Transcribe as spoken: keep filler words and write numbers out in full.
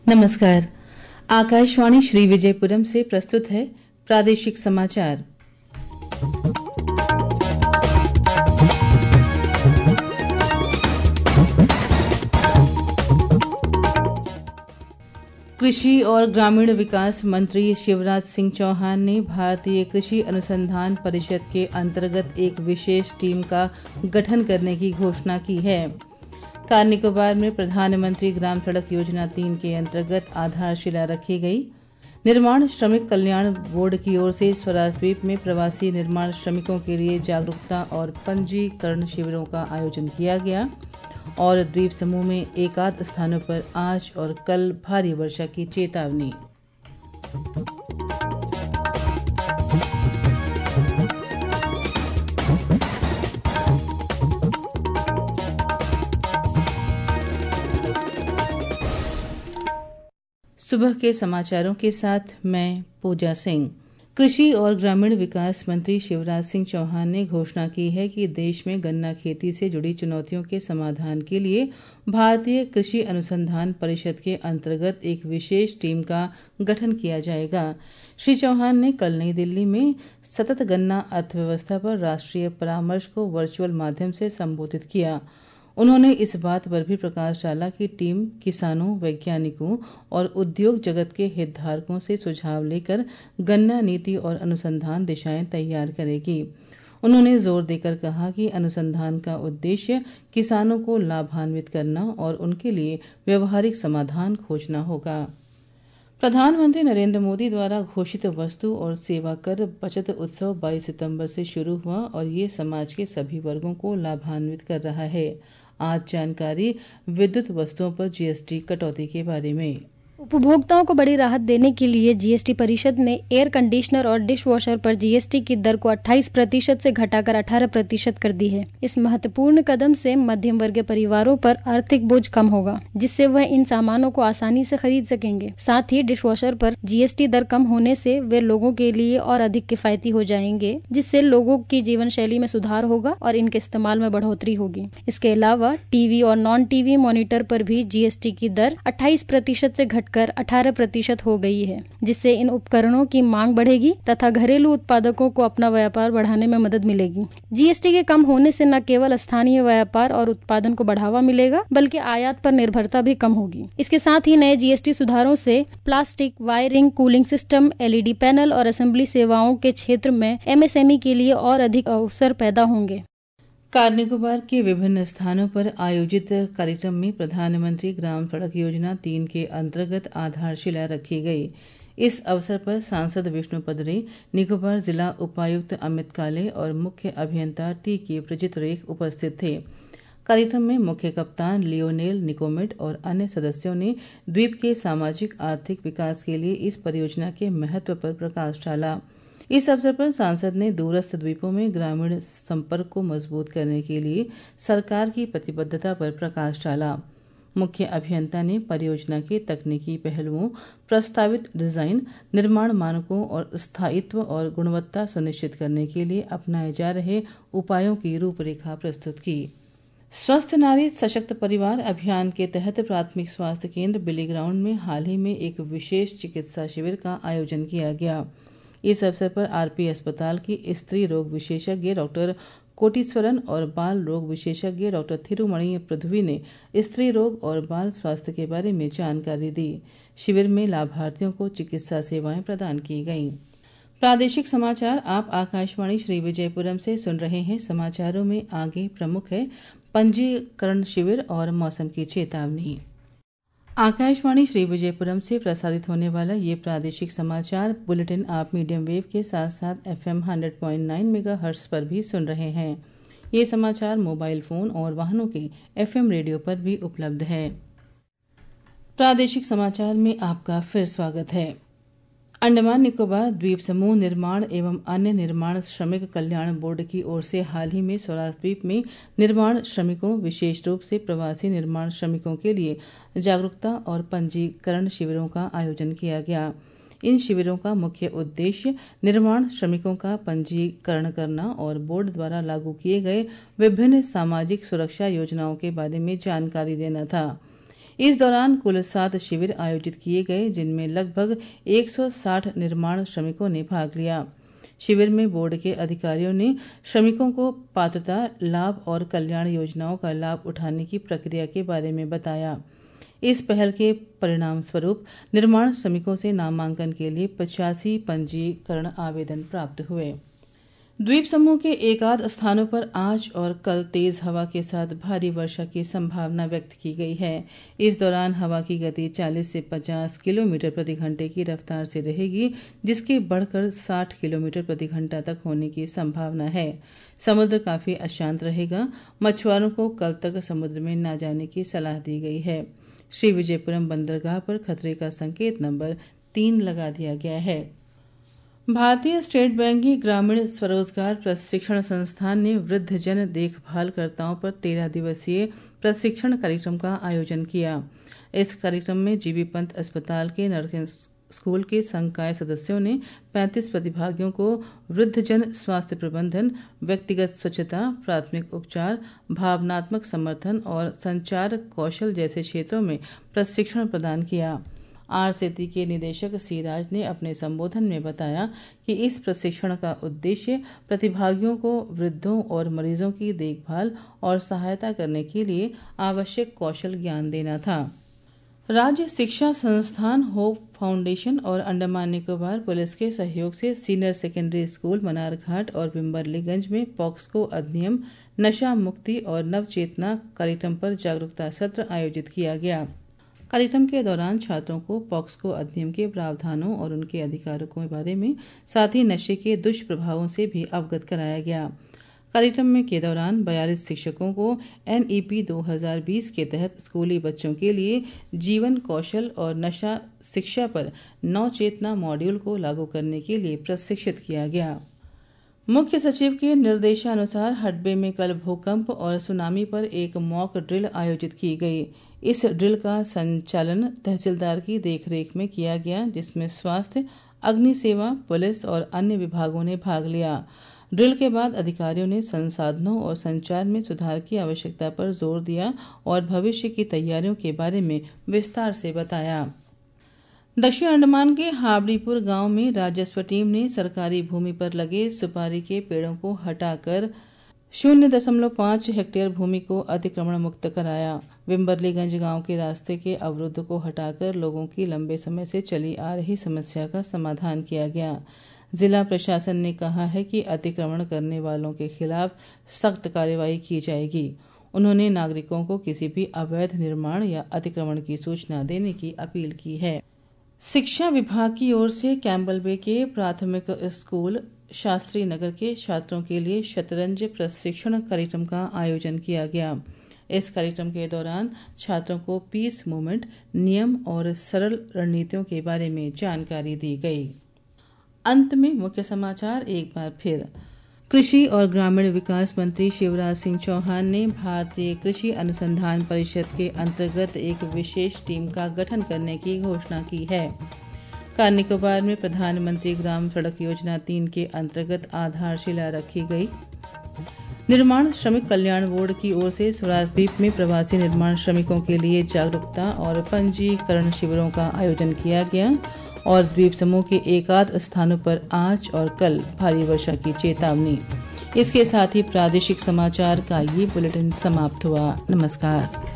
नमस्कार। आकाशवाणी श्री विजयपुरम से प्रस्तुत है प्रादेशिक समाचार। कृषि और ग्रामीण विकास मंत्री शिवराज सिंह चौहान ने भारतीय कृषि अनुसंधान परिषद के अंतर्गत एक विशेष टीम का गठन करने की घोषणा की है। कार निकोबार में प्रधानमंत्री ग्राम सड़क योजना तीन के अंतर्गत आधारशिला रखी गई। निर्माण श्रमिक कल्याण बोर्ड की ओर से स्वराज द्वीप में प्रवासी निर्माण श्रमिकों के लिए जागरूकता और पंजीकरण शिविरों का आयोजन किया गया और द्वीप समूह में एकाध स्थानों पर आज और कल भारी वर्षा की चेतावनी। सुबह के समाचारों के साथ मैं पूजा सिंह। कृषि और ग्रामीण विकास मंत्री शिवराज सिंह चौहान ने घोषणा की है कि देश में गन्ना खेती से जुड़ी चुनौतियों के समाधान के लिए भारतीय कृषि अनुसंधान परिषद के अंतर्गत एक विशेष टीम का गठन किया जाएगा। श्री चौहान ने कल नई दिल्ली में सतत गन्ना अर्थव्यवस्था पर राष्ट्रीय परामर्श को वर्चुअल माध्यम से संबोधित किया। उन्होंने इस बात पर भी प्रकाश डाला कि टीम किसानों, वैज्ञानिकों और उद्योग जगत के हितधारकों से सुझाव लेकर गन्ना नीति और अनुसंधान दिशाएं तैयार करेगी। उन्होंने जोर देकर कहा कि अनुसंधान का उद्देश्य किसानों को लाभान्वित करना और उनके लिए व्यवहारिक समाधान खोजना होगा। प्रधानमंत्री नरेंद्र मोदी द्वारा घोषित वस्तु और सेवा कर बचत उत्सव बाईस सितंबर से शुरू हुआ और ये समाज के सभी वर्गों को लाभान्वित कर रहा है। आज जानकारी विद्युत वस्तुओं पर जीएसटी कटौती के बारे में। उपभोक्ताओं को बड़ी राहत देने के लिए जीएसटी परिषद ने एयर कंडीशनर और डिश वॉशर पर जीएसटी की दर को अट्ठाईस प्रतिशत से घटाकर अठारह प्रतिशत कर दी है। इस महत्वपूर्ण कदम से मध्यम वर्गीय परिवारों पर आर्थिक बोझ कम होगा, जिससे वह इन सामानों को आसानी से खरीद सकेंगे। साथ ही डिश वॉशर पर जीएसटी दर कम होने से वे लोगों के लिए और अधिक किफायती हो जाएंगे, जिससे लोगों की जीवन शैली में सुधार होगा और इनके इस्तेमाल में बढ़ोतरी होगी। इसके अलावा टीवी और नॉन टीवी मॉनिटर पर भी जीएसटी की दर अट्ठाईस प्रतिशत से कर अठारह प्रतिशत हो गई है, जिससे इन उपकरणों की मांग बढ़ेगी तथा घरेलू उत्पादकों को अपना व्यापार बढ़ाने में मदद मिलेगी। जीएसटी के कम होने से न केवल स्थानीय व्यापार और उत्पादन को बढ़ावा मिलेगा, बल्कि आयात पर निर्भरता भी कम होगी। इसके साथ ही नए जीएसटी सुधारों से plastic, wiring, cooling system, LED panel और असेंबली सेवाओं के क्षेत्र में एमएसएमई के लिए और अधिक अवसर पैदा होंगे। कार निकोबार के विभिन्न स्थानों पर आयोजित कार्यक्रम में प्रधानमंत्री ग्राम सड़क योजना तीन के अंतर्गत आधारशिला रखी गई। इस अवसर पर सांसद विष्णुपद रे, निकोबार जिला उपायुक्त अमित काले और मुख्य अभियंता टी के प्रजित रेख उपस्थित थे। कार्यक्रम में मुख्य कप्तान लियोनेल निकोमेट और अन्य सदस्यों ने द्वीप के सामाजिक आर्थिक विकास के लिए इस परियोजना के महत्व पर प्रकाश डाला। इस अवसर पर सांसद ने दूरस्थ द्वीपों में ग्रामीण संपर्क को मजबूत करने के लिए सरकार की प्रतिबद्धता पर प्रकाश डाला। मुख्य अभियंता ने परियोजना के तकनीकी पहलुओं, प्रस्तावित डिजाइन, निर्माण मानकों और स्थायित्व और गुणवत्ता सुनिश्चित करने के लिए अपनाए जा रहे उपायों की रूपरेखा प्रस्तुत की। स्वस्थ नारी सशक्त परिवार अभियान के तहत प्राथमिक स्वास्थ्य केंद्र बिली ग्राउंड में हाल ही में एक विशेष चिकित्सा शिविर का आयोजन किया गया। इस अवसर पर आरपी अस्पताल की स्त्री रोग विशेषज्ञ डॉक्टर कोटीश्वरन और बाल रोग विशेषज्ञ डॉक्टर थिरुमणि पृथ्वी ने स्त्री रोग और बाल स्वास्थ्य के बारे में जानकारी दी। शिविर में लाभार्थियों को चिकित्सा सेवाएं प्रदान की गईं। प्रादेशिक समाचार आप आकाशवाणी श्री विजयपुरम से सुन रहे हैं। समाचारों में आगे प्रमुख है पंजीकरण शिविर और मौसम की चेतावनी। आकाशवाणी श्री विजयपुरम से प्रसारित होने वाला ये प्रादेशिक समाचार बुलेटिन आप मीडियम वेव के साथ साथ एफएम सौ पॉइंट नौ मेगाहर्ट्ज पर भी सुन रहे हैं। ये समाचार मोबाइल फोन और वाहनों के एफएम रेडियो पर भी उपलब्ध है। प्रादेशिक समाचार में आपका फिर स्वागत है। अंडमान निकोबार द्वीप समूह निर्माण एवं अन्य निर्माण श्रमिक कल्याण बोर्ड की ओर से हाल ही में स्वराज द्वीप में निर्माण श्रमिकों, विशेष रूप से प्रवासी निर्माण श्रमिकों के लिए जागरूकता और पंजीकरण शिविरों का आयोजन किया गया। इन शिविरों का मुख्य उद्देश्य निर्माण श्रमिकों का पंजीकरण करना और बोर्ड द्वारा लागू किए गए विभिन्न सामाजिक सुरक्षा योजनाओं के बारे में जानकारी देना था। इस दौरान कुल सात शिविर आयोजित किए गए, जिनमें लगभग एक सौ साठ निर्माण श्रमिकों ने भाग लिया। शिविर में बोर्ड के अधिकारियों ने श्रमिकों को पात्रता, लाभ और कल्याण योजनाओं का लाभ उठाने की प्रक्रिया के बारे में बताया। इस पहल के परिणाम स्वरूप निर्माण श्रमिकों से नामांकन के लिए पचासी पंजीकरण आवेदन प्राप्त हुए। द्वीप समूह के एकाध स्थानों पर आज और कल तेज हवा के साथ भारी वर्षा की संभावना व्यक्त की गई है। इस दौरान हवा की गति चालीस से पचास किलोमीटर प्रति घंटे की रफ्तार से रहेगी, जिसके बढ़कर साठ किलोमीटर प्रति घंटा तक होने की संभावना है। समुद्र काफी अशांत रहेगा। मछुआरों को कल तक समुद्र में न जाने की सलाह दी गई है। श्री विजयपुरम बंदरगाह पर खतरे का संकेत नंबर तीन लगा दिया गया है। भारतीय स्टेट बैंक की ग्रामीण स्वरोजगार प्रशिक्षण संस्थान ने वृद्धजन देखभालकर्ताओं पर तेरह दिवसीय प्रशिक्षण कार्यक्रम का आयोजन किया। इस कार्यक्रम में जीबी पंत अस्पताल के नर्सिंग स्कूल के संकाय सदस्यों ने पैंतीस प्रतिभागियों को वृद्धजन स्वास्थ्य प्रबंधन, व्यक्तिगत स्वच्छता, प्राथमिक उपचार, भावनात्मक समर्थन और संचार कौशल जैसे क्षेत्रों में प्रशिक्षण प्रदान किया। आरसेती के निदेशक सीराज ने अपने संबोधन में बताया कि इस प्रशिक्षण का उद्देश्य प्रतिभागियों को वृद्धों और मरीजों की देखभाल और सहायता करने के लिए आवश्यक कौशल ज्ञान देना था। राज्य शिक्षा संस्थान होप फाउंडेशन और अंडमान निकोबार पुलिस के सहयोग से सीनियर सेकेंडरी स्कूल मनारघाट और बिम्बरलीगंज में पॉक्सो अधिनियम, नशा मुक्ति और नवचेतना कार्यक्रम पर जागरूकता सत्र आयोजित किया गया। कार्यक्रम के दौरान छात्रों को पॉक्सो अधिनियम के प्रावधानों और उनके अधिकारों के बारे में, साथ ही नशे के दुष्प्रभावों से भी अवगत कराया गया। कार्यक्रम में के दौरान बयालीस शिक्षकों को एनईपी दो हज़ार बीस के तहत स्कूली बच्चों के लिए जीवन कौशल और नशा शिक्षा पर नवचेतना मॉड्यूल को लागू करने के लिए प्रशिक्षित किया गया। मुख्य सचिव के निर्देशानुसार हडबे में कल भूकंप और सुनामी पर एक मॉक ड्रिल आयोजित की गई। इस ड्रिल का संचालन तहसीलदार की देखरेख में किया गया, जिसमें स्वास्थ्य, अग्नि सेवा, पुलिस और अन्य विभागों ने भाग लिया। ड्रिल के बाद अधिकारियों ने संसाधनों और संचार में सुधार की आवश्यकता पर जोर दिया और भविष्य की तैयारियों के बारे में विस्तार से बताया। दक्षिण अंडमान के हावड़ीपुर गांव में राजस्व टीम ने सरकारी भूमि पर लगे सुपारी के पेड़ों को हटाकर शून्य दशमलव पाँच हेक्टेयर भूमि को अतिक्रमण मुक्त कराया। बिम्बरलीगंज गांव के रास्ते के अवरुद्ध को हटाकर लोगों की लंबे समय से चली आ रही समस्या का समाधान किया गया। जिला प्रशासन ने कहा है कि अतिक्रमण करने वालों के खिलाफ सख्त कार्रवाई की जाएगी। उन्होंने नागरिकों को किसी भी अवैध निर्माण या अतिक्रमण की सूचना देने की अपील की है। शिक्षा विभाग की ओर से कैम्पबेल बे के प्राथमिक स्कूल शास्त्री नगर के छात्रों के लिए शतरंज प्रशिक्षण कार्यक्रम का आयोजन किया गया। इस कार्यक्रम के दौरान छात्रों को पीस मूवमेंट, नियम और सरल रणनीतियों के बारे में जानकारी दी गई। अंत में मुख्य समाचार एक बार फिर। कृषि और ग्रामीण विकास मंत्री शिवराज सिंह चौहान ने भारतीय कृषि अनुसंधान परिषद के अंतर्गत एक विशेष टीम का गठन करने की घोषणा की है। कार निकोबार में प्रधानमंत्री ग्राम सड़क योजना तीन के अंतर्गत आधारशिला रखी गई। निर्माण श्रमिक कल्याण बोर्ड की ओर से स्वराज द्वीप में प्रवासी निर्माण श्रमिकों के लिए जागरूकता और पंजीकरण शिविरों का आयोजन किया गया। और द्वीप समूह के एकाध स्थानों पर आज और कल भारी वर्षा की चेतावनी। इसके साथ ही प्रादेशिक समाचार का ये बुलेटिन समाप्त हुआ। नमस्कार।